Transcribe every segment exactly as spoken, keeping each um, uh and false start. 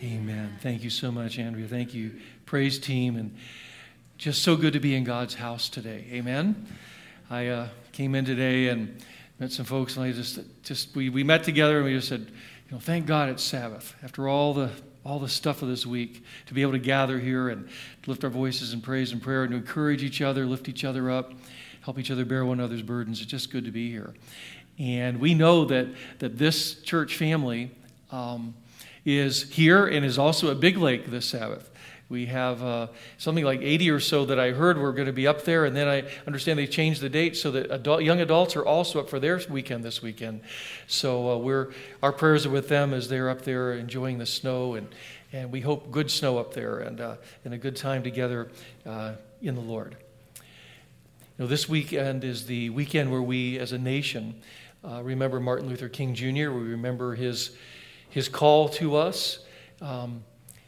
Amen. Thank you so much, Andrea. Thank you, praise team, and just so good to be in God's house today. Amen. I uh, came in today and met some folks, and I just, just we, we met together, and we just said, you know, thank God it's Sabbath. After all the all the stuff of this week, to be able to gather here and lift our voices in praise and prayer and to encourage each other, lift each other up, help each other bear one another's burdens. It's just good to be here. And we know that that this church family um, is here and is also at Big Lake this Sabbath. We have uh, something like eighty or so that I heard were going to be up there, and then I understand they changed the date so that adult, young adults are also up for their weekend this weekend. So uh, we're our prayers are with them as they're up there enjoying the snow, and, and we hope good snow up there and, uh, and a good time together uh, in the Lord. You know, this weekend is the weekend where we as a nation uh, remember Martin Luther King Junior We remember his, his call to us, um,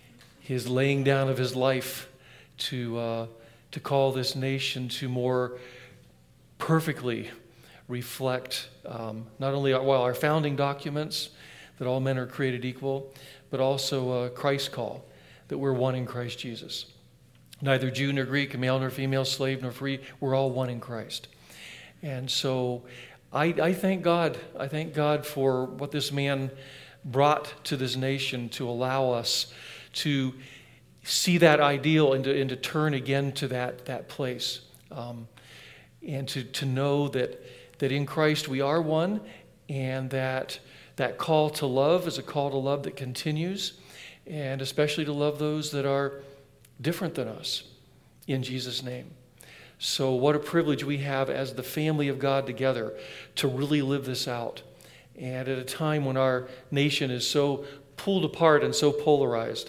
his laying down of his life to uh, to call this nation to more perfectly reflect um, not only our, well, our founding documents, that all men are created equal, but also uh, Christ's call, that we're one in Christ Jesus. Neither Jew nor Greek, male nor female, slave nor free, we're all one in Christ. And so I, I thank God. I thank God for what this man brought to this nation to allow us to see that ideal and to, and to turn again to that, that place. Um, and to, to know that, that in Christ we are one, and that that call to love is a call to love that continues, and especially to love those that are different than us in Jesus' name. So what a privilege we have as the family of God together to really live this out. And at a time when our nation is so pulled apart and so polarized,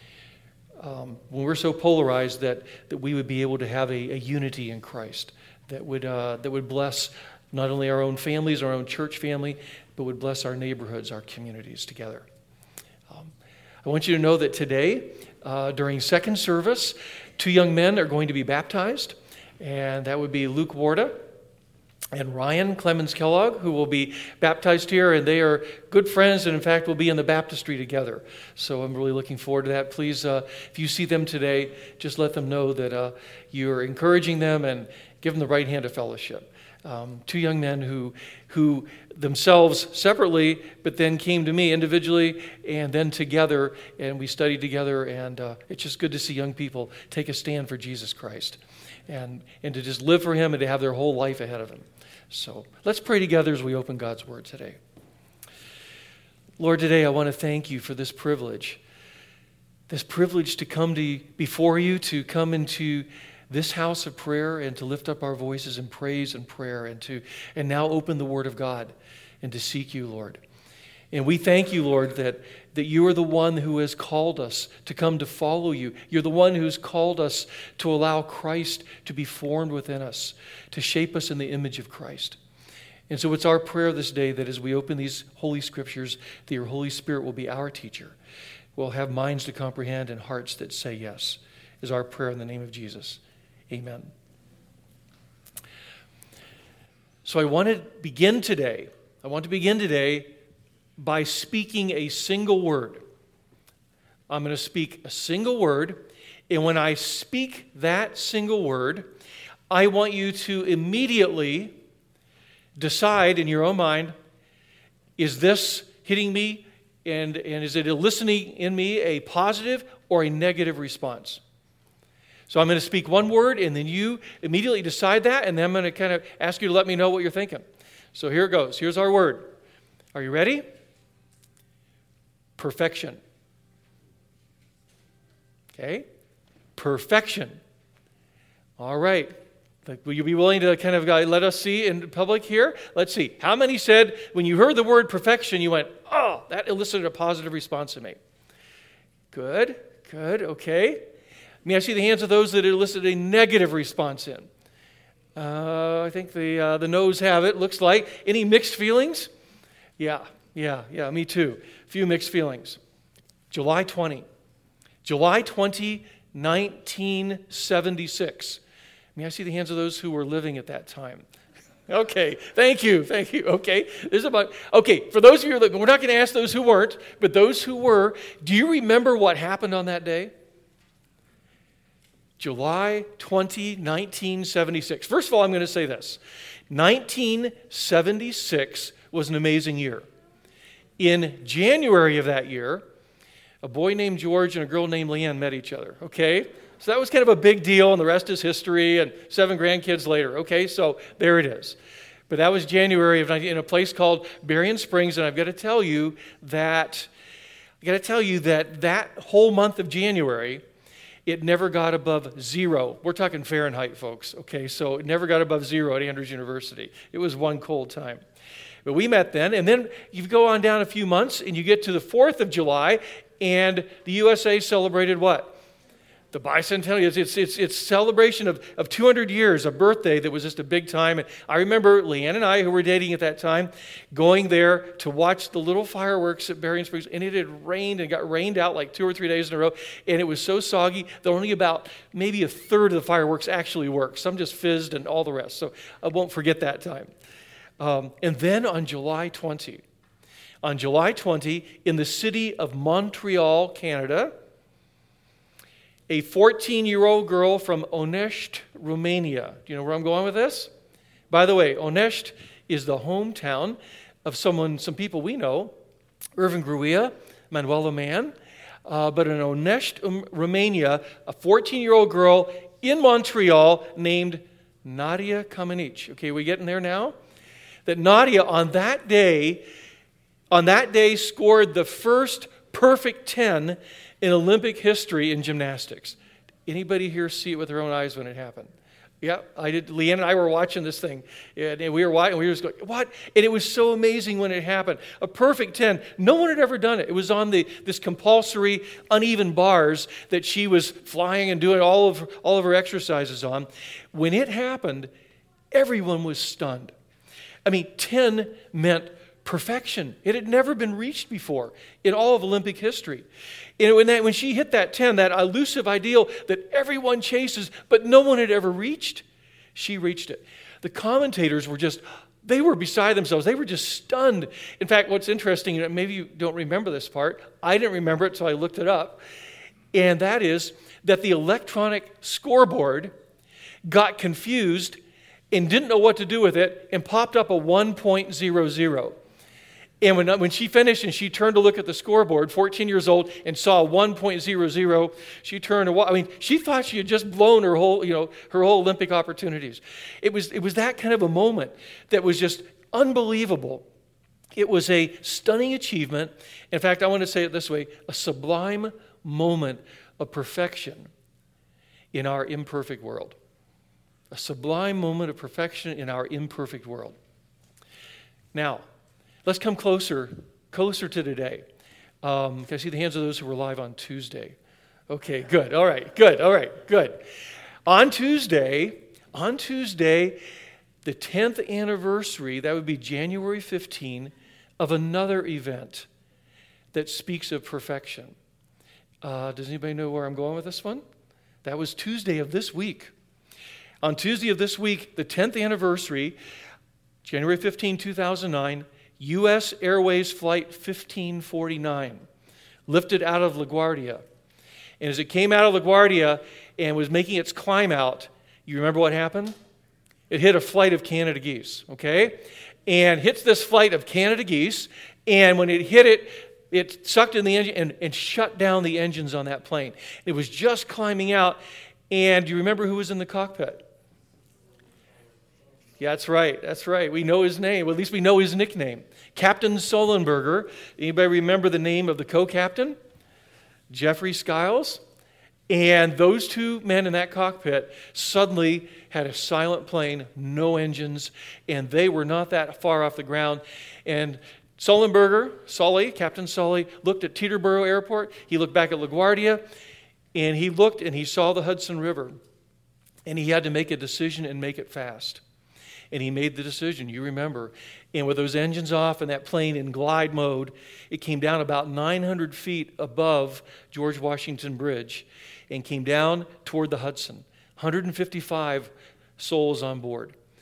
Um, when we're so polarized that, that we would be able to have a, a unity in Christ that would uh, that would bless not only our own families, our own church family, but would bless our neighborhoods, our communities together. Um, I want you to know that today, uh, during second service, two young men are going to be baptized, and that would be Luke Warda and Ryan Clemens Kellogg, who will be baptized here, and they are good friends, and in fact will be in the baptistry together. So I'm really looking forward to that. Please, uh, if you see them today, just let them know that uh, you're encouraging them and give them the right hand of fellowship. Um, two young men who, who themselves separately, but then came to me individually, and then together, and we studied together, and uh, it's just good to see young people take a stand for Jesus Christ, and and to just live for Him and to have their whole life ahead of Him. So let's pray together as we open God's Word today. Lord, today I want to thank You for this privilege, this privilege to come to before You, to come into this house of prayer and to lift up our voices in praise and prayer, and to and now open the Word of God and to seek You, Lord. And we thank You, Lord, that, that You are the one who has called us to come to follow You. You're the one who's called us to allow Christ to be formed within us, to shape us in the image of Christ. And so it's our prayer this day that as we open these Holy Scriptures, that Your Holy Spirit will be our teacher. We'll have minds to comprehend and hearts that say yes, is our prayer in the name of Jesus. Amen. So I want to begin today, I want to begin today by speaking a single word. I'm going to speak a single word, and when I speak that single word, I want you to immediately decide in your own mind, is this hitting me, and, and is it eliciting in me a positive or a negative response? So I'm going to speak one word, and then you immediately decide that, and then I'm going to kind of ask you to let me know what you're thinking. So here it goes. Here's our word. Are you ready? Perfection. Okay? Perfection. All right. Will you be willing to kind of let us see in public here? Let's see. How many said when you heard the word perfection, you went, oh, that elicited a positive response in me? Good. Good. Okay. May I see the hands of those that elicited a negative response in? Uh, I think the uh, the no's have it, looks like. Any mixed feelings? Yeah, yeah, yeah, me too. A few mixed feelings. July twentieth. July twentieth, nineteen seventy-six. May I see the hands of those who were living at that time? Okay, thank you, thank you. Okay, this is about, okay, for those of you that, we're not going to ask those who weren't, but those who were, do you remember what happened on that day? July twentieth, nineteen seventy-six. First of all, I'm going to say this. nineteen seventy-six was an amazing year. In January of that year, a boy named George and a girl named Leanne met each other, okay? So that was kind of a big deal, and the rest is history, and seven grandkids later, okay? So there it is. But that was January of in a place called Berrien Springs, and I've got to tell you that, I've got to tell you that that whole month of January, it never got above zero. We're talking Fahrenheit, folks, okay? So it never got above zero at Andrews University. It was one cold time. But we met then, and then you go on down a few months, and you get to the fourth of July, and the U S A celebrated what? The bicentennial. It's, it's, it's, it's celebration of, of two hundred years, a birthday that was just a big time. And I remember Leanne and I, who were dating at that time, going there to watch the little fireworks at Berrien Springs. And it had rained and got rained out like two or three days in a row. And it was so soggy that only about maybe a third of the fireworks actually worked. Some just fizzed and all the rest. So I won't forget that time. Um, and then on July twentieth, on July twentieth, in the city of Montreal, Canada, a fourteen-year-old girl from Onești, Romania. Do you know where I'm going with this? By the way, Onești is the hometown of someone, some people we know, Irvin Gruia, Manuela Mann. Uh, but in Onești, um, Romania, a fourteen-year-old girl in Montreal named Nadia Comaneci. Okay, we getting there now? That Nadia on that day, on that day scored the first perfect ten in Olympic history in gymnastics. Anybody here see it with their own eyes when it happened? Yeah, I did. Leanne and I were watching this thing, and we were watching, and we were just going, what? And it was so amazing when it happened. A perfect ten. No one had ever done it. It was on the this compulsory uneven bars that she was flying and doing all of, all of her exercises on. When it happened, everyone was stunned. I mean, ten meant perfection. It had never been reached before in all of Olympic history. And when, that, when she hit that ten, that elusive ideal that everyone chases, but no one had ever reached, she reached it. The commentators were just, they were beside themselves. They were just stunned. In fact, what's interesting, and maybe you don't remember this part, I didn't remember it, so I looked it up, and that is that the electronic scoreboard got confused and didn't know what to do with it and popped up a one point zero zero. And when, when she finished and she turned to look at the scoreboard, fourteen years old, and saw one point zero zero, she turned to, I mean, she thought she had just blown her whole, you know, her whole Olympic opportunities. It was, it was that kind of a moment that was just unbelievable. It was a stunning achievement. In fact, I want to say it this way, a sublime moment of perfection in our imperfect world. A sublime moment of perfection in our imperfect world. Now, let's come closer, closer to today. Um, can I see the hands of those who were live on Tuesday? Okay, good. All right, good. All right, good. On Tuesday, on Tuesday, the tenth anniversary, that would be January fifteenth, of another event that speaks of perfection. Uh, does anybody know where I'm going with this one? That was Tuesday of this week. On Tuesday of this week, the tenth anniversary, January fifteenth, two thousand nine, U S Airways Flight fifteen forty-nine lifted out of LaGuardia. And as it came out of LaGuardia and was making its climb out, you remember what happened? It hit a flight of Canada geese, okay? And hits this flight of Canada geese, and when it hit it, it sucked in the engine and, and shut down the engines on that plane. It was just climbing out, and do you remember who was in the cockpit? Yeah, that's right. That's right. We know his name. Well, at least we know his nickname. Captain Sullenberger. Anybody remember the name of the co-captain? Jeffrey Skiles. And those two men in that cockpit suddenly had a silent plane, no engines, and they were not that far off the ground. And Sullenberger, Sully, Captain Sully, looked at Teterboro Airport. He looked back at LaGuardia, and he looked and he saw the Hudson River. And he had to make a decision and make it fast. And he made the decision, you remember. And with those engines off and that plane in glide mode, it came down about nine hundred feet above George Washington Bridge and came down toward the Hudson. one hundred fifty-five souls on board.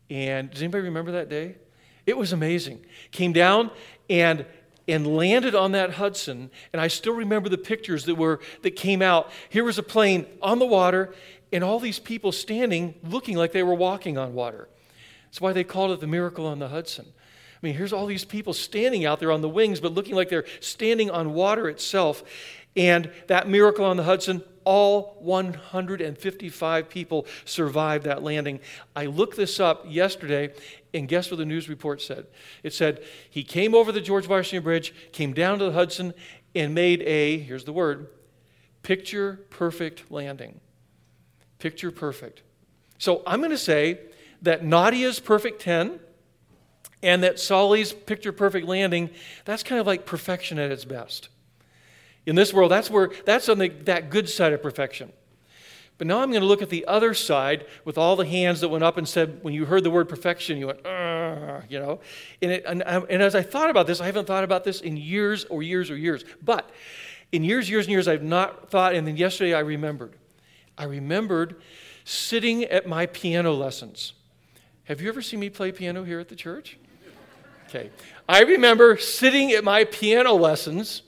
And does anybody remember that day? It was amazing. Came down and and landed on that Hudson, and I still remember the pictures that were that came out. Here was a plane on the water, and all these people standing, looking like they were walking on water. That's why they called it the Miracle on the Hudson. I mean, here's all these people standing out there on the wings, but looking like they're standing on water itself. And that Miracle on the Hudson, all one hundred fifty-five people survived that landing. I looked this up yesterday, and guess what the news report said? It said he came over the George Washington Bridge, came down to the Hudson, and made a, here's the word, picture-perfect landing. Picture perfect. So I'm going to say that Nadia's perfect ten and that Solly's picture-perfect landing, that's kind of like perfection at its best. In this world, that's where that's on the, that good side of perfection. But now I'm going to look at the other side with all the hands that went up and said, when you heard the word perfection, you went, Argh, you know. And, it, and, and as I thought about this, I haven't thought about this in years or years or years. But in years, years, and years, I've not thought, and then yesterday I remembered. I remembered sitting at my piano lessons. Have you ever seen me play piano here at the church? Okay. I remember sitting at my piano lessons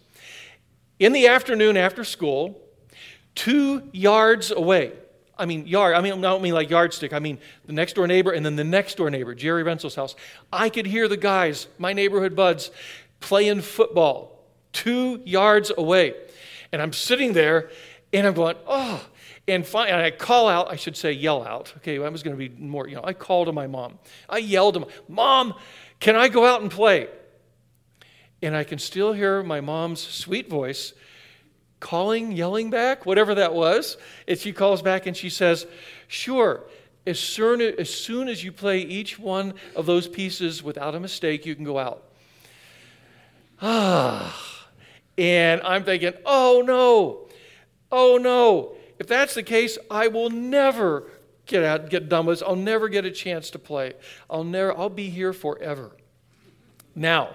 in the afternoon after school, two yards away. I mean, yard, I mean, I don't mean like yardstick. I mean the next door neighbor and then the next door neighbor, Jerry Rensel's house. I could hear the guys, my neighborhood buds, playing football two yards away. And I'm sitting there and I'm going, oh, and, finally, and I call out, I should say yell out. Okay, I was going to be more, you know, I called to my mom. I yelled to my Mom, can I go out and play? And I can still hear my mom's sweet voice calling, yelling back, whatever that was. And she calls back and she says, sure, as soon as, soon as you play each one of those pieces without a mistake, you can go out. Ah, and I'm thinking, oh no, oh no. If that's the case, I will never get out, get done with this. I'll never get a chance to play. I'll never, I'll be here forever. Now,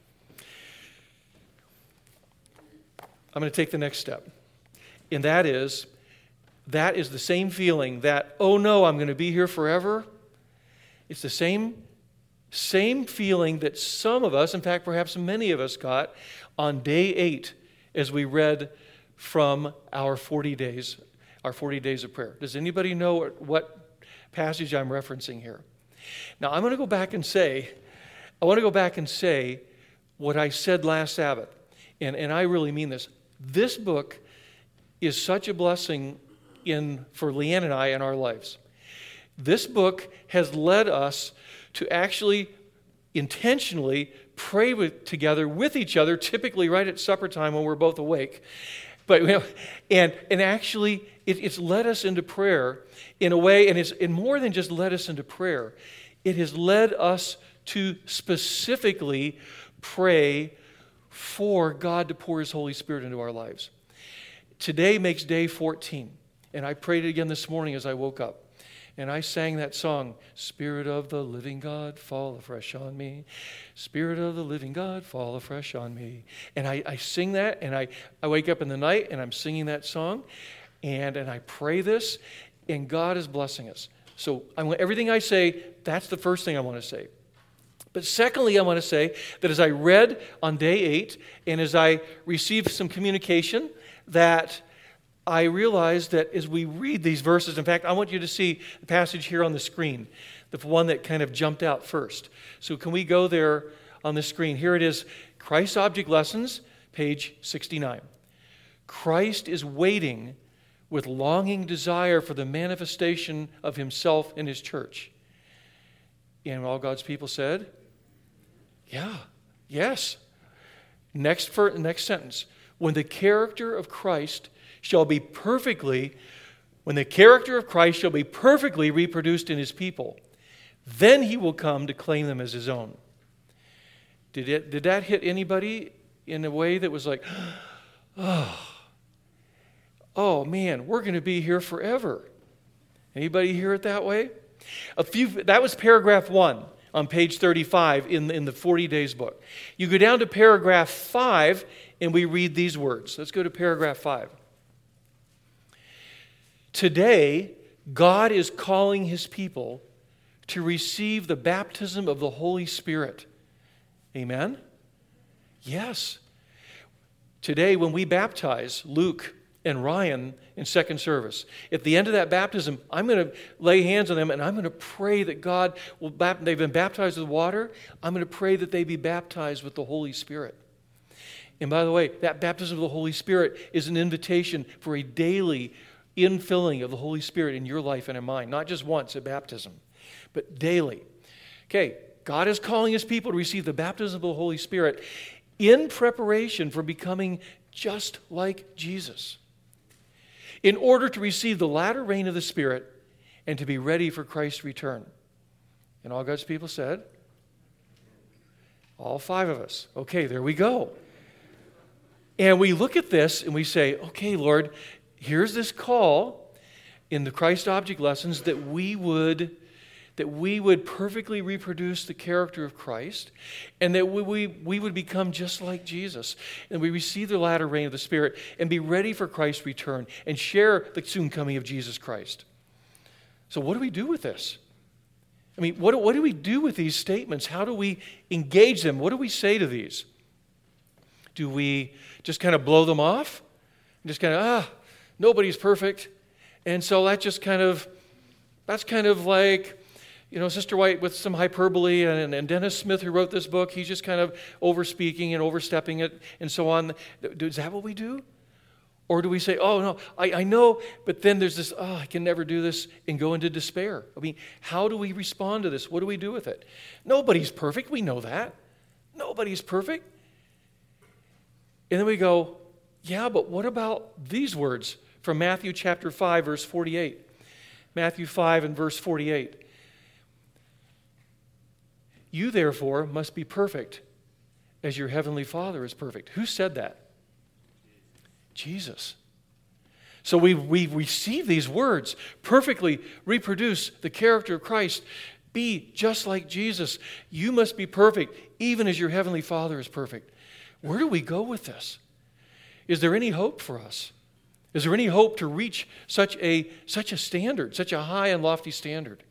I'm going to take the next step. And that is, that is the same feeling that, oh no, I'm going to be here forever. It's the same, same feeling that some of us, in fact, perhaps many of us got on day eight as we read from our forty days, our forty days of prayer. Does anybody know what, what passage I'm referencing here? Now, I'm going to go back and say, I want to go back and say what I said last Sabbath. And, and I really mean this. This book is such a blessing in for Leanne and I in our lives. This book has led us to actually intentionally pray with, together with each other, typically right at supper time when we're both awake. But and and actually, it, it's led us into prayer in a way, and it's and more than just led us into prayer. It has led us to specifically pray for God to pour His Holy Spirit into our lives. Today makes day fourteen, and I prayed it again this morning as I woke up. And I sang that song, Spirit of the living God, fall afresh on me. Spirit of the living God, fall afresh on me. And I, I sing that, and I, I wake up in the night, and I'm singing that song, and, and I pray this, and God is blessing us. So I want, everything I say, that's the first thing I want to say. But secondly, I want to say that as I read on day eight, and as I received some communication, that I realized that as we read these verses, in fact, I want you to see the passage here on the screen, the one that kind of jumped out first. So can we go there on the screen? Here it is, Christ's Object Lessons, page sixty-nine. Christ is waiting with longing desire for the manifestation of Himself in His church. And all God's people said, yeah, yes. Next, for, next sentence. When the character of Christ shall be perfectly, when the character of Christ shall be perfectly reproduced in His people, then He will come to claim them as His own. Did it? Did that hit anybody in a way that was like, oh, oh man, we're going to be here forever? Anybody hear it that way? A few. That was paragraph one on page thirty-five in the, in the forty days book. You go down to paragraph five, and we read these words. Let's go to paragraph five. Today, God is calling His people to receive the baptism of the Holy Spirit. Amen? Yes. Today, when we baptize Luke and Ryan in second service, at the end of that baptism, I'm going to lay hands on them and I'm going to pray that God will, bap- they've been baptized with water, I'm going to pray that they be baptized with the Holy Spirit. And by the way, that baptism of the Holy Spirit is an invitation for a daily infilling of the Holy Spirit in your life and in mine. Not just once at baptism, but daily. Okay, God is calling His people to receive the baptism of the Holy Spirit in preparation for becoming just like Jesus, in order to receive the latter rain of the Spirit and to be ready for Christ's return. And all God's people said, all five of us. Okay, there we go. And we look at this and we say, okay, Lord, here's this call in the Christ object lessons that we would that we would perfectly reproduce the character of Christ, and that we, we, we would become just like Jesus, and we receive the latter rain of the Spirit and be ready for Christ's return and share the soon coming of Jesus Christ. So what do we do with this? I mean, what, what do we do with these statements? How do we engage them? What do we say to these? Do we just kind of blow them off? Just kind of, ah, nobody's perfect. And so that just kind of, that's kind of like, you know, Sister White with some hyperbole, and, and Dennis Smith, who wrote this book, he's just kind of overspeaking and overstepping it and so on. Is that what we do? Or do we say, oh, no, I, I know, but then there's this, oh, I can never do this, and go into despair? I mean, how do we respond to this? What do we do with it? Nobody's perfect. We know that. Nobody's perfect. And then we go, yeah, but what about these words from Matthew chapter five, verse forty-eight? Matthew five and verse forty-eight. You, therefore, must be perfect as your heavenly Father is perfect. Who said that? Jesus. So we we receive these words, perfectly reproduce the character of Christ. Be just like Jesus. You must be perfect, even as your heavenly Father is perfect. Where do we go with this? Is there any hope for us? Is there any hope to reach such a such a standard, such a high and lofty standard?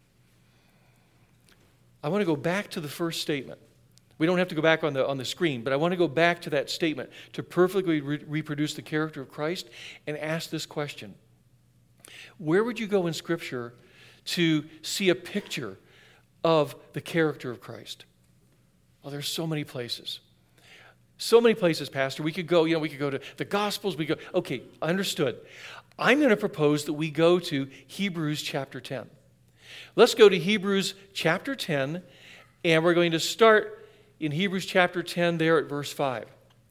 I want to go back to the first statement. We don't have to go back on the, on the screen, but I want to go back to that statement to perfectly re- reproduce the character of Christ and ask this question. Where would you go in Scripture to see a picture of the character of Christ? Well, there's so many places. So many places, Pastor. We could go, you know, we could go to the Gospels. We go, okay, understood. I'm going to propose that we go to Hebrews chapter ten. Let's go to Hebrews chapter ten, and we're going to start in Hebrews chapter ten there at verse five.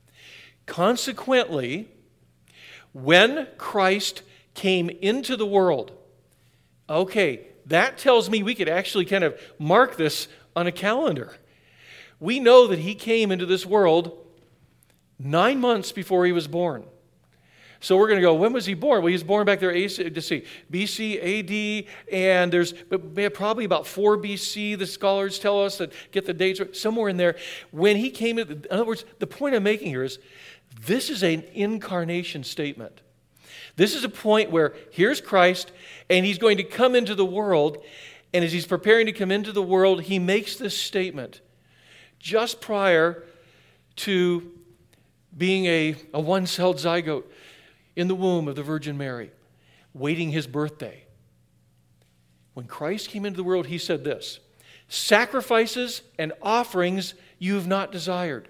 Consequently, when Christ came into the world, okay, that tells me we could actually kind of mark this on a calendar. We know that He came into this world nine months before He was born. So we're going to go, when was He born? Well, He was born back there, to see, B C, A D, and there's probably about four B C, the scholars tell us, that get the dates somewhere in there. When He came in, in other words, the point I'm making here is, this is an incarnation statement. This is a point where here's Christ, and He's going to come into the world, and as He's preparing to come into the world, He makes this statement just prior to being a, a one-celled zygote in the womb of the Virgin Mary, waiting His birthday. When Christ came into the world, He said this, sacrifices and offerings you have not desired.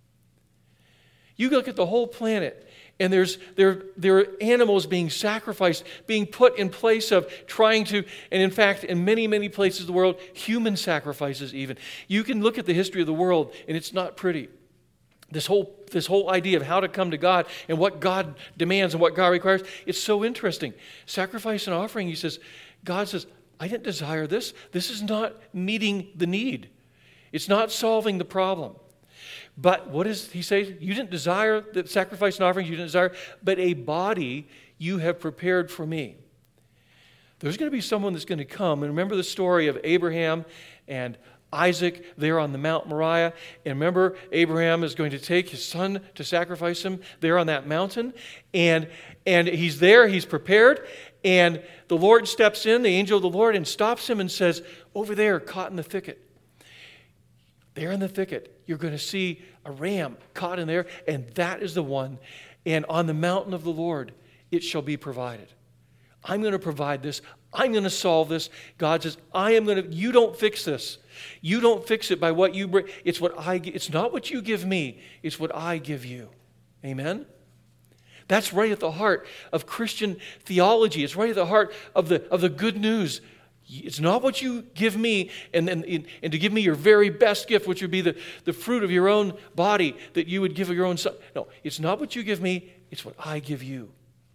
You look at the whole planet, and there's there, there are animals being sacrificed, being put in place of trying to, and in fact, in many, many places of the world, human sacrifices even. You can look at the history of the world, and it's not pretty. This whole, this whole idea of how to come to God and what God demands and what God requires, it's so interesting. Sacrifice and offering, He says, God says, I didn't desire this. This is not meeting the need. It's not solving the problem. But what does He say? You didn't desire the sacrifice and offerings, you didn't desire, but a body you have prepared for me. There's going to be someone that's going to come. And remember the story of Abraham and Isaac there on the Mount Moriah. And remember, Abraham is going to take his son to sacrifice him there on that mountain. And, and he's there, he's prepared. And the Lord steps in, the angel of the Lord, and stops him and says, over there, caught in the thicket. There in the thicket, you're going to see a ram caught in there, and that is the one. And on the mountain of the Lord, it shall be provided. I'm going to provide this. I'm going to solve this. God says, I am going to, you don't fix this. You don't fix it by what you bring. It's what I, it's not what you give me. It's what I give you. Amen? That's right at the heart of Christian theology. It's right at the heart of the, of the good news. It's not what you give me and, and, and to give me your very best gift, which would be the, the fruit of your own body that you would give of your own son. No, it's not what you give me. It's what I give you.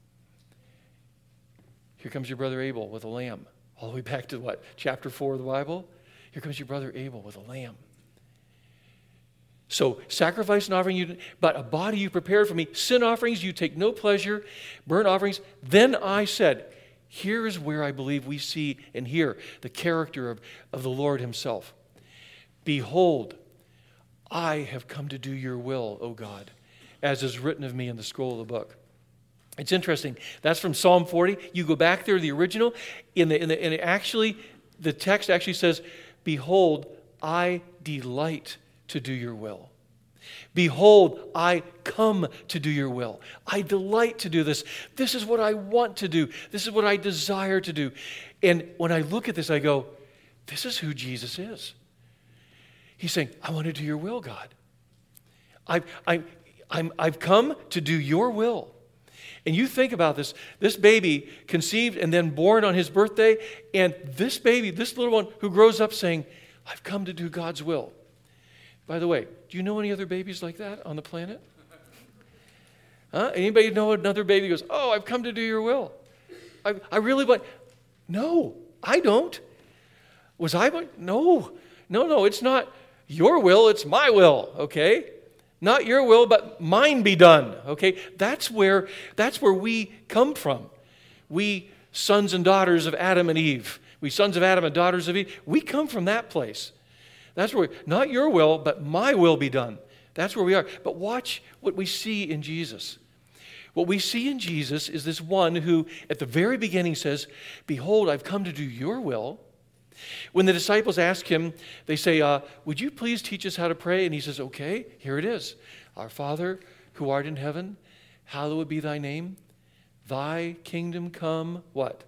Here comes your brother Abel with a lamb. All the way back to what? Chapter four of the Bible? Here comes your brother Abel with a lamb. So, sacrifice and offering, you, but a body you prepared for me. Sin offerings, you take no pleasure. Burnt offerings. Then I said, here is where I believe we see and hear the character of, of the Lord himself. Behold, I have come to do your will, O God, as is written of me in the scroll of the book. It's interesting. That's from Psalm forty. You go back there, the original, in the, in the, and it actually, the text actually says, behold, I delight to do your will. Behold, I come to do your will. I delight to do this. This is what I want to do. This is what I desire to do. And when I look at this, I go, this is who Jesus is. He's saying, I want to do your will, God. I've, I, I'm, I've come to do your will. And you think about this, this baby conceived and then born on his birthday, and this baby, this little one who grows up saying, I've come to do God's will. By the way, do you know any other babies like that on the planet? Huh? Anybody know another baby who goes, oh, I've come to do your will? I, I really want... No, I don't. Was I... No, no, no, it's not your will, it's my will, okay? Not your will, but mine be done, okay? That's where, that's where we come from. We sons and daughters of Adam and Eve. We sons of Adam and daughters of Eve. We come from that place. That's where, not your will, but my will be done. That's where we are. But watch what we see in Jesus. What we see in Jesus is this one who, at the very beginning, says, behold, I've come to do your will. When the disciples ask him, they say, uh, would you please teach us how to pray? And he says, okay, here it is. Our Father, who art in heaven, hallowed be thy name. Thy kingdom come, what?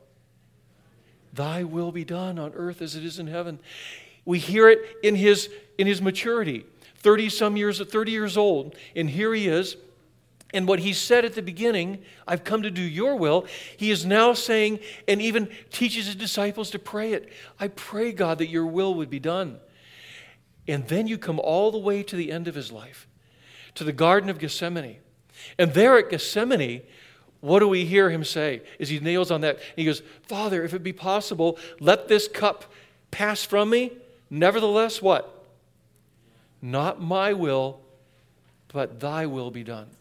Thy will be done on earth as it is in heaven. We hear it in his, in his maturity, thirty some years, thirty years old, and here he is. And what he said at the beginning, I've come to do your will, he is now saying, and even teaches his disciples to pray it. I pray, God, that your will would be done. And then you come all the way to the end of his life, to the Garden of Gethsemane. And there at Gethsemane, what do we hear him say as he nails on that? He goes, Father, if it be possible, let this cup pass from me. Nevertheless, what? Not my will, but thy will be done.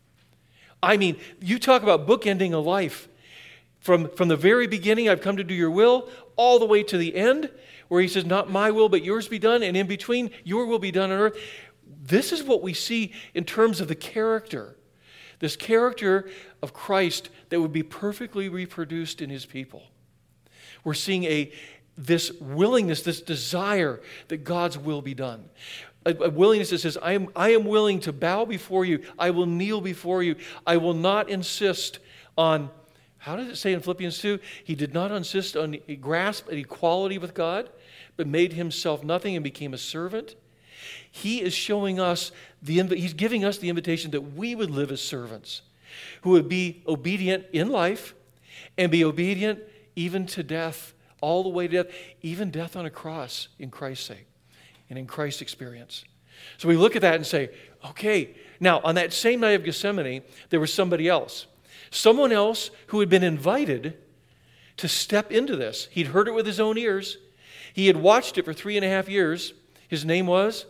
I mean, you talk about bookending a life. From, from the very beginning, I've come to do your will, all the way to the end, where he says, not my will, but yours be done, and in between, your will be done on earth. This is what we see in terms of the character. This character of Christ that would be perfectly reproduced in his people. We're seeing a this willingness, this desire that God's will be done. A, a willingness that says, I am, I am willing to bow before you. I will kneel before you. I will not insist on, how does it say in Philippians two? He did not insist on a grasp at equality with God, but made himself nothing and became a servant. He is showing us, the he's giving us the invitation that we would live as servants, who would be obedient in life and be obedient even to death, all the way to death, even death on a cross in Christ's sake and in Christ's experience. So we look at that and say, okay, now on that same night of Gethsemane, there was somebody else. Someone else who had been invited to step into this. He'd heard it with his own ears. He had watched it for three and a half years. His name was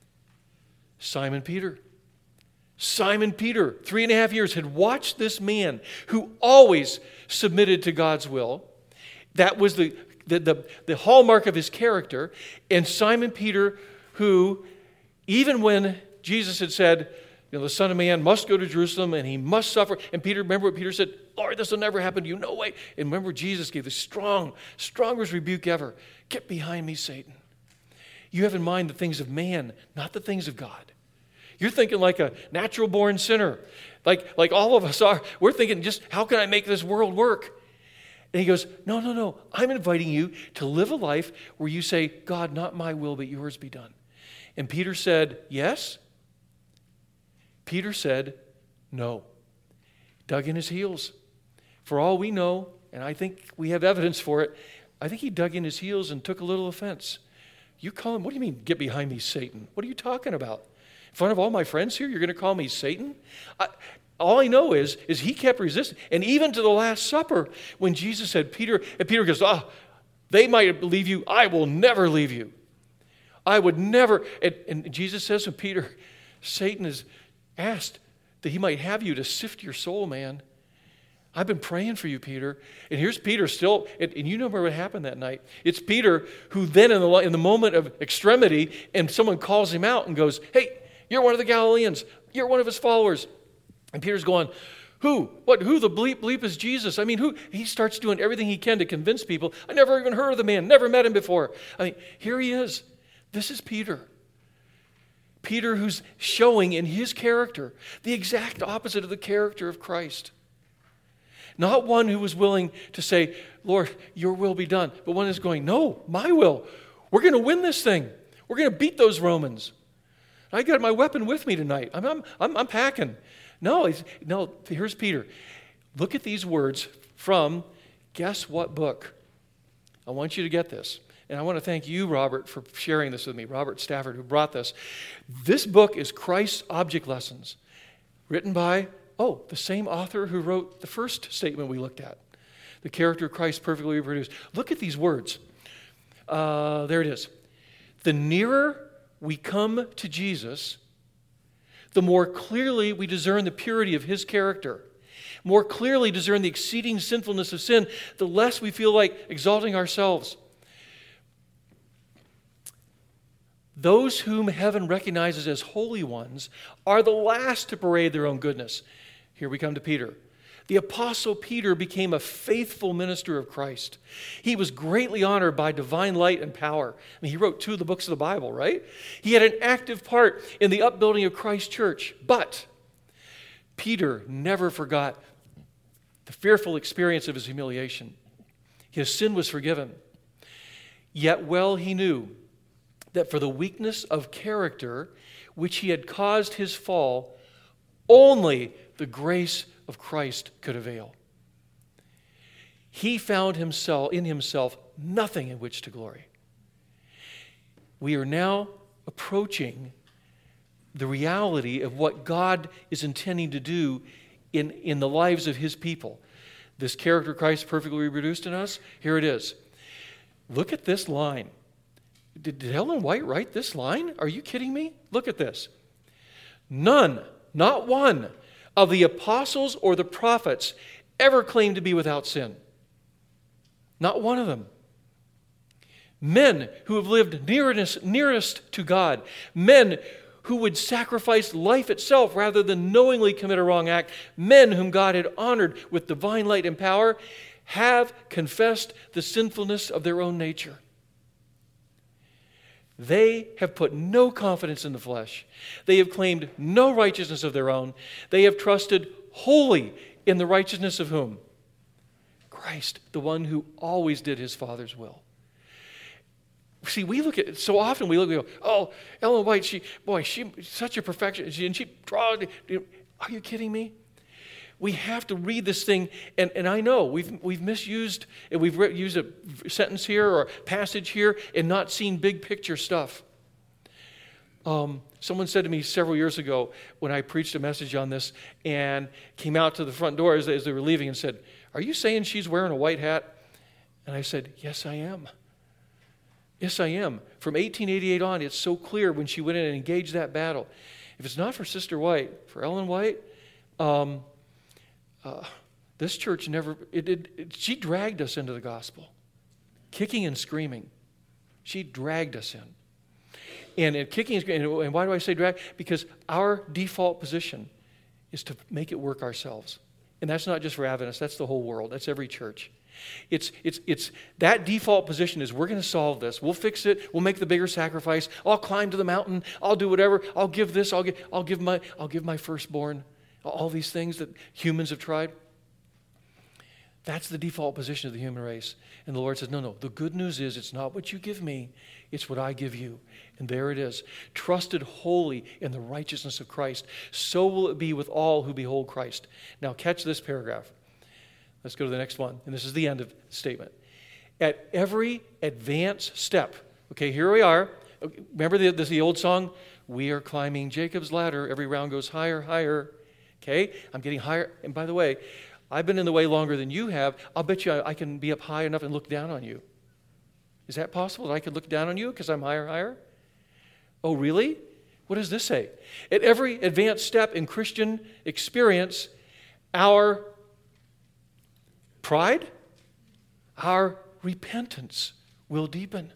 Simon Peter. Simon Peter, three and a half years, had watched this man who always submitted to God's will. That was the, the, the, the hallmark of his character. And Simon Peter, who, even when Jesus had said, you know, the Son of Man must go to Jerusalem and he must suffer. And Peter, remember what Peter said? Lord, this will never happen to you. No way. And remember, Jesus gave the strong, strongest rebuke ever. Get behind me, Satan. You have in mind the things of man, not the things of God. You're thinking like a natural-born sinner. Like, like all of us are. We're thinking just, how can I make this world work? And he goes, no, no, no. I'm inviting you to live a life where you say, God, not my will, but yours be done. And Peter said, yes. Peter said, no. Dug in his heels. For all we know, and I think we have evidence for it, I think he dug in his heels and took a little offense. You call him, what do you mean, get behind me, Satan? What are you talking about? In front of all my friends here, you're going to call me Satan? I, all I know is, is he kept resisting. And even to the Last Supper, when Jesus said, Peter, and Peter goes, ah, oh, they might leave you. I will never leave you. I would never. And, and Jesus says to Peter, Satan has asked that he might have you to sift your soul, man. I've been praying for you, Peter. And here's Peter still, and, and you remember what happened that night. It's Peter who then in the, in the moment of extremity, and someone calls him out and goes, hey, you're one of the Galileans. You're one of his followers. And Peter's going, who? What? Who the bleep bleep is Jesus? I mean, who? He starts doing everything he can to convince people. I never even heard of the man. Never met him before. I mean, here he is. This is Peter. Peter who's showing in his character the exact opposite of the character of Christ. Not one who was willing to say, Lord, your will be done. But one is going, no, my will. We're going to win this thing. We're going to beat those Romans. I got my weapon with me tonight. I'm, I'm, I'm, I'm packing. No, he's, no, here's Peter. Look at these words from, guess what book? I want you to get this. And I want to thank you, Robert, for sharing this with me. Robert Stafford, who brought this. This book is Christ's Object Lessons, written by, oh, the same author who wrote the first statement we looked at. The character of Christ perfectly reproduced. Look at these words. Uh, there it is. The nearer we come to Jesus, the more clearly we discern the purity of his character, more clearly discern the exceeding sinfulness of sin, the less we feel like exalting ourselves. Those whom heaven recognizes as holy ones are the last to parade their own goodness. Here we come to Peter. The Apostle Peter became a faithful minister of Christ. He was greatly honored by divine light and power. I mean, he wrote two of the books of the Bible, right? He had an active part in the upbuilding of Christ's church. But Peter never forgot the fearful experience of his humiliation. His sin was forgiven. Yet well he knew that for the weakness of character which he had caused his fall, only the grace of Christ could avail. He found himself in himself nothing in which to glory. We are now approaching the reality of what God is intending to do in, in the lives of his people. This character of Christ perfectly reproduced in us. Here it is. Look at this line. Did, did Ellen White write this line? Are you kidding me? Look at this. None, not one, of the apostles or the prophets ever claimed to be without sin. Not one of them. Men who have lived nearest, nearest to God. Men who would sacrifice life itself rather than knowingly commit a wrong act. Men whom God had honored with divine light and power have confessed the sinfulness of their own nature. They have put no confidence in the flesh. They have claimed no righteousness of their own. They have trusted wholly in the righteousness of whom? Christ, the one who always did his Father's will. See, we look at it, so often we look and go, oh, Ellen White, she, boy, she's such a perfectionist, and she draw. Are you kidding me? We have to read this thing, and, and I know we've we've misused, and we've re- used a sentence here or a passage here and not seen big picture stuff. Um, someone said to me several years ago when I preached a message on this and came out to the front door as they, as they were leaving and said, are you saying she's wearing a white hat? And I said, yes, I am. Yes, I am. From eighteen eighty-eight on, it's so clear when she went in and engaged that battle. If it's not for Sister White, for Ellen White, um, Uh, this church never, it, it, it, she dragged us into the gospel. kicking and screaming. She dragged us in. And, and kicking and screaming, and why do I say drag? Because our default position is to make it work ourselves. And that's not just for Adventists, that's the whole world. That's every church. It's, it's, it's, that default position is we're going to solve this. We'll fix it. We'll make the bigger sacrifice. I'll climb to the mountain. I'll do whatever. I'll give this. I'll give, I'll give my, I'll give my firstborn. All these things that humans have tried. That's the default position of the human race. And the Lord says, no, no. The good news is it's not what you give me. It's what I give you. And there it is. Trusted wholly in the righteousness of Christ. So will it be with all who behold Christ. Now catch this paragraph. Let's go to the next one. And this is the end of the statement. At every advance step. Okay, here we are. Remember the, this, the old song? We are climbing Jacob's ladder. Every round goes higher, higher. Okay, I'm getting higher. And by the way, I've been in the way longer than you have. I'll bet you I, I can be up high enough and look down on you. Is that possible that I could look down on you because I'm higher, higher? Oh, really? What does this say? At every advanced step in Christian experience, our pride, our repentance will deepen.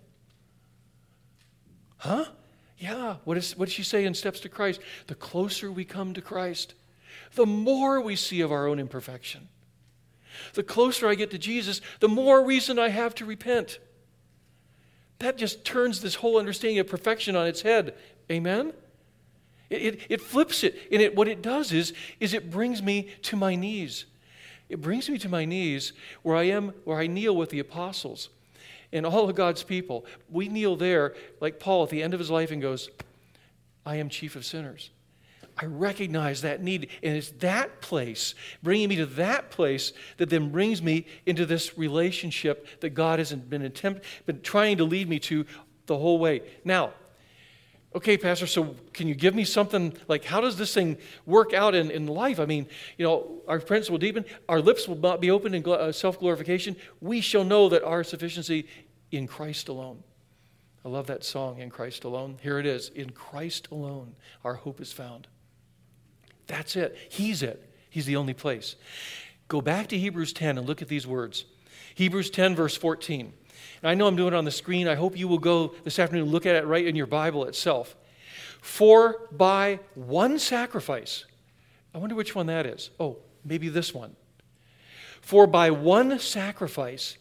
Huh? Yeah. What, is, what does she say in Steps to Christ? The closer we come to Christ, the more we see of our own imperfection. The closer I get to Jesus, the more reason I have to repent. That just turns this whole understanding of perfection on its head. Amen? It, it, it flips it. And it, what it does is, is it brings me to my knees. It brings me to my knees where I am, where I kneel with the apostles and all of God's people. We kneel there like Paul at the end of his life and goes, I am chief of sinners. I recognize that need, and it's that place, bringing me to that place that then brings me into this relationship that God hasn't been attempt, been trying to lead me to the whole way. Now, okay, Pastor, so can you give me something, like how does this thing work out in, in life? I mean, you know, our repentance will deepen, our lips will not be open in uh, self-glorification. We shall know that our sufficiency in Christ alone. I love that song, In Christ Alone. Here it is, in Christ alone, our hope is found. That's it. He's it. He's the only place. Go back to Hebrews ten and look at these words. Hebrews ten, verse fourteen. And I know I'm doing it on the screen. I hope you will go this afternoon and look at it right in your Bible itself. For by one sacrifice, I wonder which one that is. Oh, maybe this one. For by one sacrifice,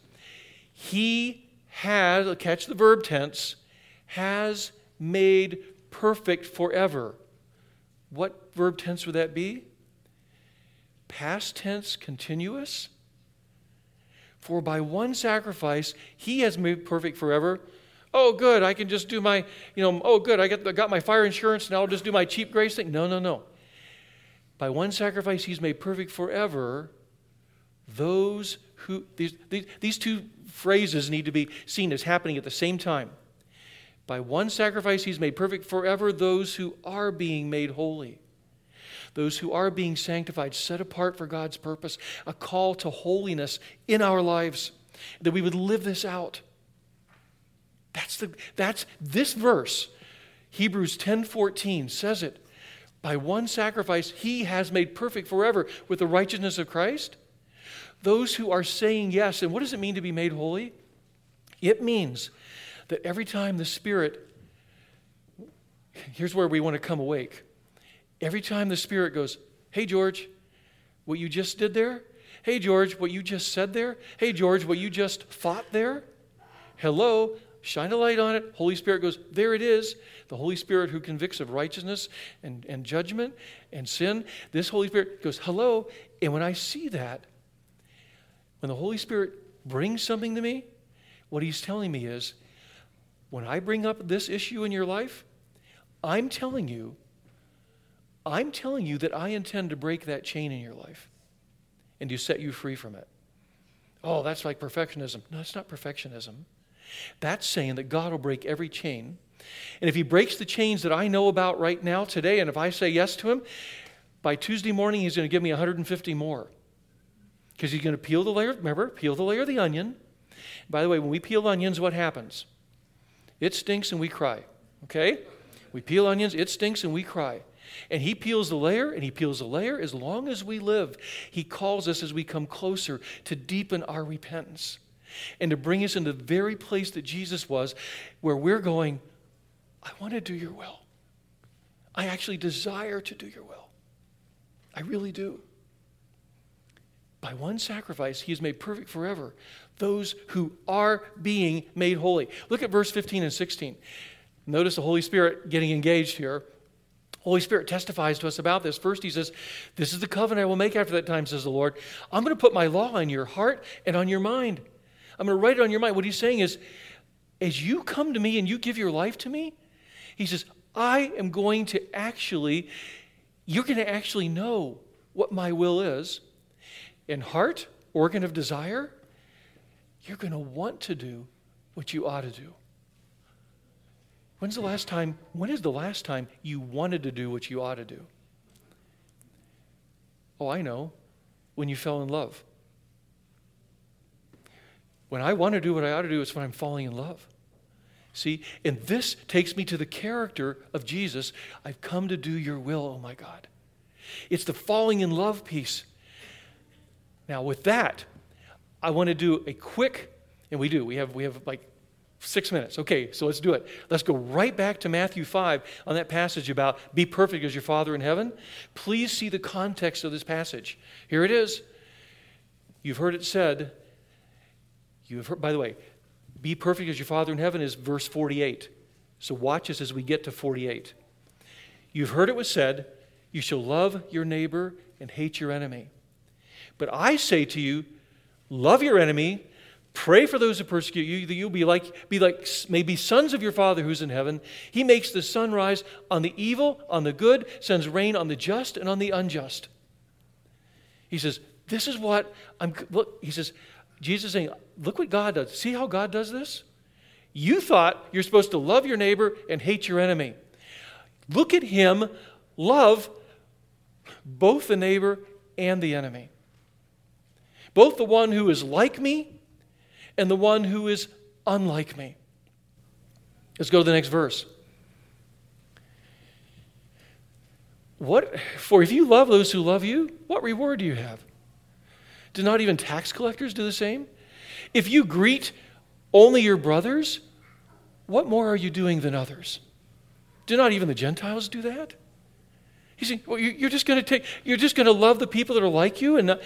he has, catch the verb tense, has made perfect forever. What verb tense would that be? Past tense, continuous. For by one sacrifice, he has made perfect forever. Oh, good, I can just do my, you know, oh, good, I got, I got my fire insurance, now I'll just do my cheap grace thing. No, no, no. By one sacrifice, he's made perfect forever those who, these, these, these two phrases need to be seen as happening at the same time. By one sacrifice, he's made perfect forever those who are being made holy. Those who are being sanctified, set apart for God's purpose, a call to holiness in our lives, that we would live this out. That's the that's this verse, Hebrews ten fourteen says it. By one sacrifice, he has made perfect forever with the righteousness of Christ. Those who are saying yes, and what does it mean to be made holy? It means that every time the Spirit, here's where we want to come awake. Every time the Spirit goes, hey, George, what you just did there? Hey, George, what you just said there? Hey, George, what you just thought there? Hello, shine a light on it. Holy Spirit goes, there it is. The Holy Spirit who convicts of righteousness and, and judgment and sin. This Holy Spirit goes, hello. And when I see that, when the Holy Spirit brings something to me, what he's telling me is, when I bring up this issue in your life, I'm telling you, I'm telling you that I intend to break that chain in your life and to set you free from it. Oh, that's like perfectionism. No, it's not perfectionism. That's saying that God will break every chain. And if he breaks the chains that I know about right now today, and if I say yes to him, by Tuesday morning he's going to give me one hundred fifty more. Because he's going to peel the layer, remember, peel the layer of the onion. By the way, when we peel onions, what happens? It stinks and we cry, okay? We peel onions, it stinks and we cry. And he peels the layer, and he peels the layer as long as we live. He calls us as we come closer to deepen our repentance. and to bring us into the very place that Jesus was, where we're going, I want to do your will. I actually desire to do your will. I really do. By one sacrifice, he has made perfect forever those who are being made holy. Look at verse fifteen and sixteen. Notice the Holy Spirit getting engaged here. Holy Spirit testifies to us about this. First, he says, this is the covenant I will make after that time, says the Lord. I'm going to put my law on your heart and on your mind. I'm going to write it on your mind. What he's saying is, as you come to me and you give your life to me, he says, I am going to actually, you're going to actually know what my will is. In heart, organ of desire, you're going to want to do what you ought to do. When's the last time, when is the last time you wanted to do what you ought to do? Oh, I know. When you fell in love. When I want to do what I ought to do, it's when I'm falling in love. See, and this takes me to the character of Jesus. I've come to do your will, oh my God. It's the falling in love piece. Now with that, I want to do a quick, and we do, we have we have like six minutes. Okay, so let's do it. Let's go right back to Matthew five on that passage about be perfect as your Father in heaven. Please see the context of this passage. Here it is. You've heard it said, you have heard, by the way, be perfect as your Father in heaven is verse forty-eight. So watch us as we get to forty-eight. You've heard it was said, you shall love your neighbor and hate your enemy. But I say to you, love your enemy, pray for those who persecute you, that you'll be like, be like maybe sons of your Father who's in heaven. He makes the sun rise on the evil, on the good, sends rain on the just and on the unjust. He says, this is what I'm, look, he says, Jesus is saying, look what God does. See how God does this? You thought you're supposed to love your neighbor and hate your enemy. Look at him love both the neighbor and the enemy. Both the one who is like me and the one who is unlike me. Let's go to the next verse. What, for if you love those who love you, what reward do you have? Do not even tax collectors do the same? If you greet only your brothers, what more are you doing than others? Do not even the Gentiles do that? He's saying, well, you're just going to take, you're just going to love the people that are like you, and not...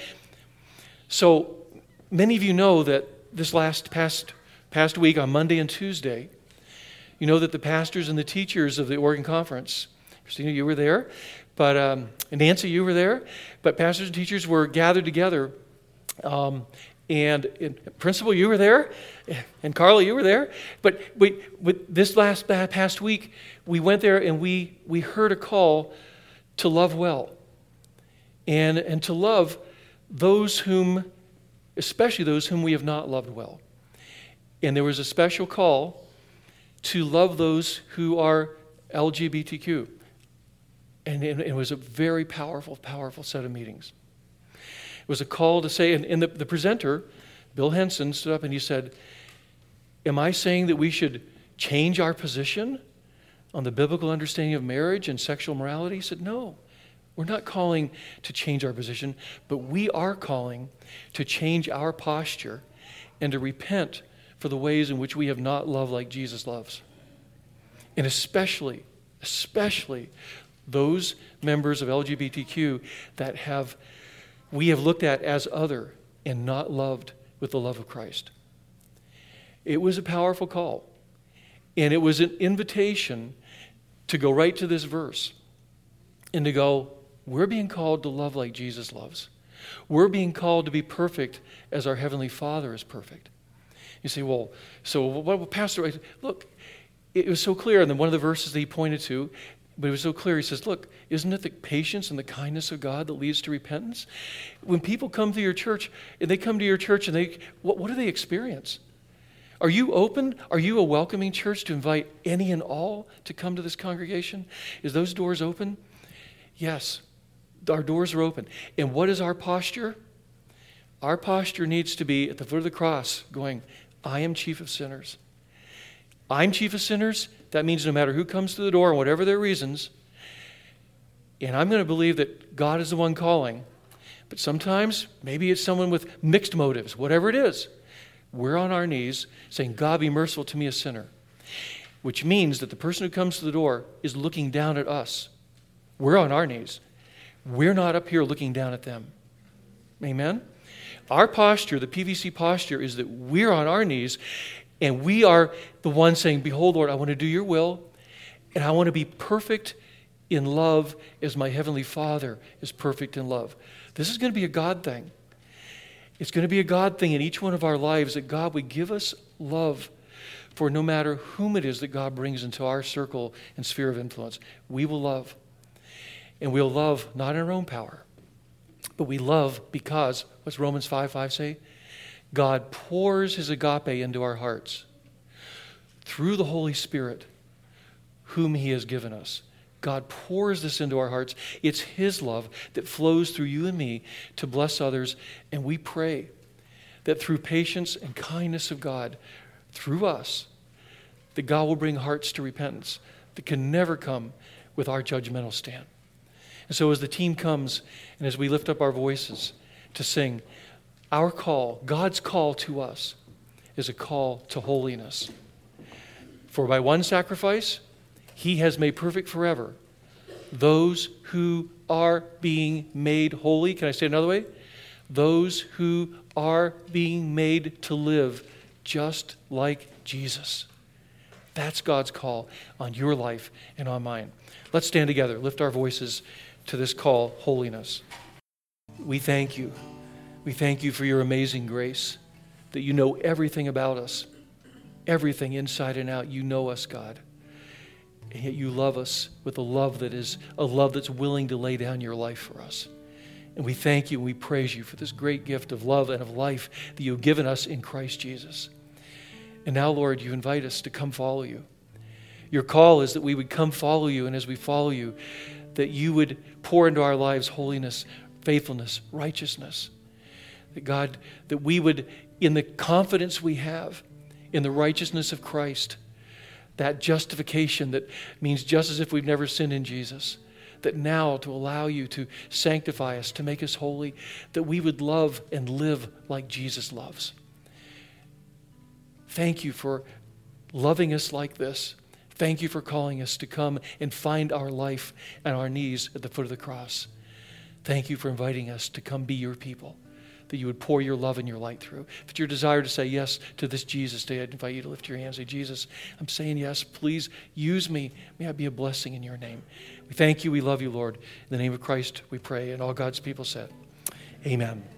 So many of you know that this last past past week on Monday and Tuesday, you know that the pastors and the teachers of the Oregon Conference, Christina, you were there, but um, and Nancy, you were there, but pastors and teachers were gathered together, um, and, and Principal, you were there, and Carla, you were there. But we, with this last past week, we went there and we we heard a call to love well, and and to love those whom, especially those whom we have not loved well. And there was a special call to love those who are L G B T Q. And it, it was a very powerful, powerful set of meetings. It was a call to say, and, and the, the presenter, Bill Henson, stood up and he said, am I saying that we should change our position on the biblical understanding of marriage and sexual morality? He said, no. We're not calling to change our position, but we are calling to change our posture and to repent for the ways in which we have not loved like Jesus loves. And especially, especially those members of L G B T Q that have we have looked at as other and not loved with the love of Christ. It was a powerful call. And it was an invitation to go right to this verse and to go, we're being called to love like Jesus loves. We're being called to be perfect as our Heavenly Father is perfect. You say, well, so what, Pastor, look, it was so clear. And then one of the verses that he pointed to, but it was so clear. He says, look, isn't it the patience and the kindness of God that leads to repentance? When people come to your church, and they come to your church, and they, what, what do they experience? Are you open? Are you a welcoming church to invite any and all to come to this congregation? Is those doors open? Yes. Our doors are open. And what is our posture? Our posture needs to be at the foot of the cross going, I am chief of sinners. I'm chief of sinners. That means no matter who comes to the door and whatever their reasons, and I'm going to believe that God is the one calling. But sometimes, maybe it's someone with mixed motives, whatever it is. We're on our knees saying, God, be merciful to me, a sinner. Which means that the person who comes to the door is looking down at us. We're on our knees. We're not up here looking down at them. Amen? Our posture, the P V C posture, is that we're on our knees and we are the ones saying, behold, Lord, I want to do your will and I want to be perfect in love as my Heavenly Father is perfect in love. This is going to be a God thing. It's going to be a God thing in each one of our lives that God would give us love for no matter whom it is that God brings into our circle and sphere of influence. We will love. And we'll love not in our own power, but we love because, what's Romans five five say? God pours his agape into our hearts through the Holy Spirit, whom he has given us. God pours this into our hearts. It's his love that flows through you and me to bless others. And we pray that through patience and kindness of God, through us, that God will bring hearts to repentance that can never come with our judgmental stand. And so as the team comes and as we lift up our voices to sing, our call, God's call to us, is a call to holiness. For by one sacrifice, he has made perfect forever those who are being made holy. Can I say it another way? Those who are being made to live just like Jesus. That's God's call on your life and on mine. Let's stand together, lift our voices to this call, holiness. We thank you. We thank you for your amazing grace, that you know everything about us, everything inside and out. You know us, God. And yet you love us with a love that is a love that's willing to lay down your life for us. And we thank you and we praise you for this great gift of love and of life that you've given us in Christ Jesus. And now, Lord, you invite us to come follow you. Your call is that we would come follow you, and as we follow you, that you would pour into our lives holiness, faithfulness, righteousness. That God, that we would, in the confidence we have in the righteousness of Christ, that justification that means just as if we've never sinned in Jesus, that now to allow you to sanctify us, to make us holy, that we would love and live like Jesus loves. Thank you for loving us like this. Thank you for calling us to come and find our life and our knees at the foot of the cross. Thank you for inviting us to come be your people, that you would pour your love and your light through. If it's your desire to say yes to this Jesus today, I'd invite you to lift your hand and say, Jesus, I'm saying yes. Please use me. May I be a blessing in your name. We thank you. We love you, Lord. In the name of Christ, we pray. And all God's people said, amen.